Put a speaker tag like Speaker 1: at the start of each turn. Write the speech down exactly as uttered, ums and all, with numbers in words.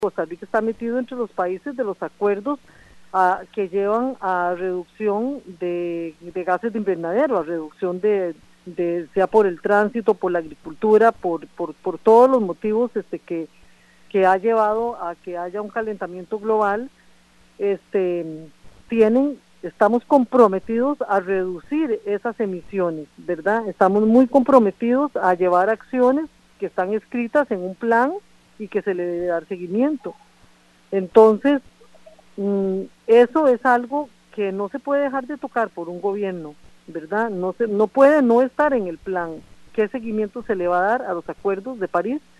Speaker 1: Costa Rica está metido entre los países de los acuerdos a, que llevan a reducción de, de gases de invernadero, a reducción de, de sea por el tránsito, por la agricultura, por, por, por todos los motivos este, que, que ha llevado a que haya un calentamiento global. Este, tienen, estamos comprometidos a reducir esas emisiones, ¿verdad? Estamos muy comprometidos a llevar acciones que están escritas en un plan y que se le debe dar seguimiento. Entonces, mmm, eso es algo que no se puede dejar de tocar por un gobierno, ¿verdad? No se, no puede no estar en el plan. ¿Qué seguimiento se le va a dar a los acuerdos de París?